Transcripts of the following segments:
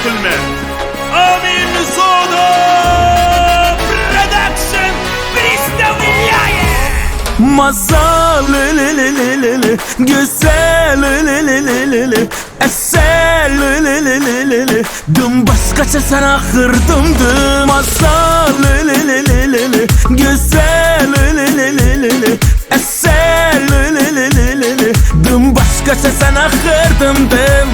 gentlemen, Amin Soda Production Bristol Villaye. Masal lelelelele, güzel lelelelele, esel lelelelele, dün başkaça sana kırdımdı. Masal lelelelele, güzel lelelelele, esel lelelelele, dün başkaça sana kırdımdım.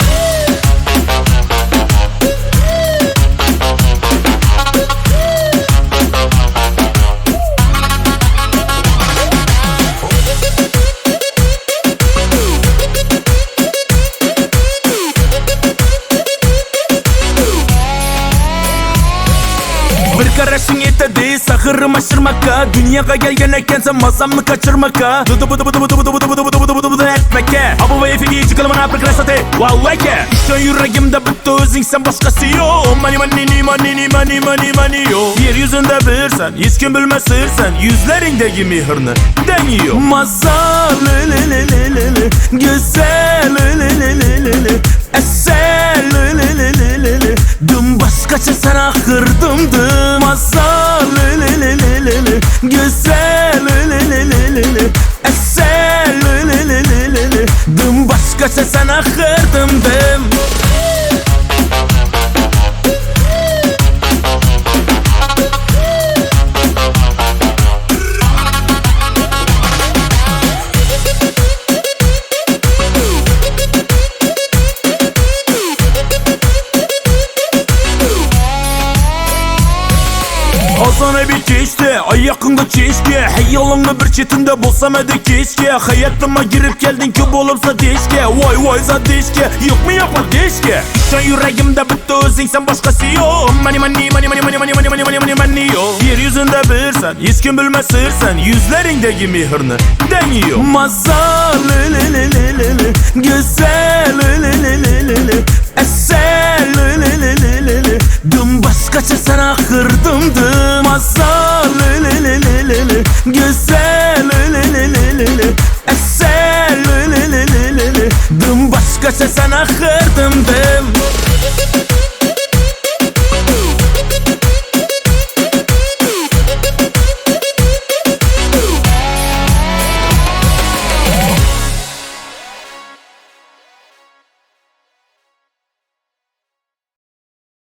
Bir karışın yetedi sakırım aşırmaka. Dünyaya gelgeneken sen masamı kaçırmaka. Dıdı bıdı bıdı bıdı bıdı bıdı bıdı bıdı bıdı bıdı bıdı etmeke. Abu ve efili çıkalımına prikresate vallake. İşte yüreğimde bitti özün sen başkası yok. Money money money money money money yok. Yeryüzünde bir sen hiç kim bilmez sen. Yüzlerindeki mihrini deniyor. Masal lelelelele, güzel lelelelele, esel lelelelele, dün başkaça sana kırdımdı. Masal lelelelele, güzel lelelelele, esel lelelelele, dün başkaça sana kırdımdım. Azana bir keçti, ay yakında keşke. Hayalımda bir çetinde bulsam hadi keşke. Hayatıma girip geldin ki olursa deşke. Vay vay zadeşke, yok mu yapar deşke. Şu an yüreğimde bitti özün sen başkası yok. Money money money money money money money money money money money yok. Yeryüzünde bir sen, hiç kim bilmez sen. Yüzlerindeki mihrini deniyor. Masal lelelelele, güzel lelelelele, esel lelelelele, dün başkaça sana kırdımdı. Masal lelelelele, güzel